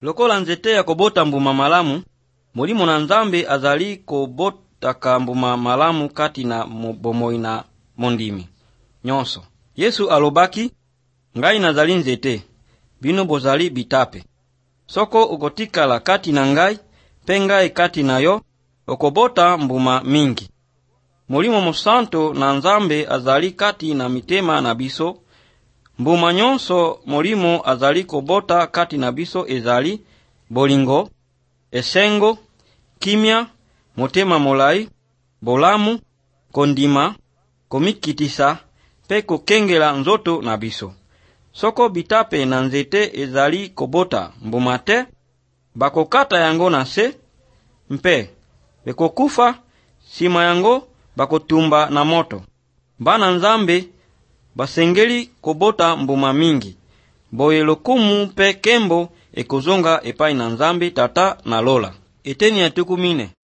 Lokola nzete ya kobota mbuma malamu, mulimo na Nzambe azali kobota mbuma malamu kati na bomoi na mondimi nyonso. Yesu alobaki, ngai nazali nzete, bino bozali bitape. Soko ukotikala kati na ngai, pe ngai kati na yo, okobota mbuma mingi. Mulimo mosanto na Nzambe azali kati na mitema na biso. Mbuma nyonso mulimo azali kobota kati na biso ezali bolingo, esengo, kimia, motema molai, bolamu, kondima, komikitisa, pe kokengela nzoto na biso. Soko bitape na nzete ezali kobota mbuma te, bakokata yango na se, mpe bekokufa, sima yango bakotumba na moto. Bana Nzambe basengeli kobota mbuma mingi, boye lokumu pe kembo ekozonga epai na Nzambe Tata na Lola. Eteni ya tukumine.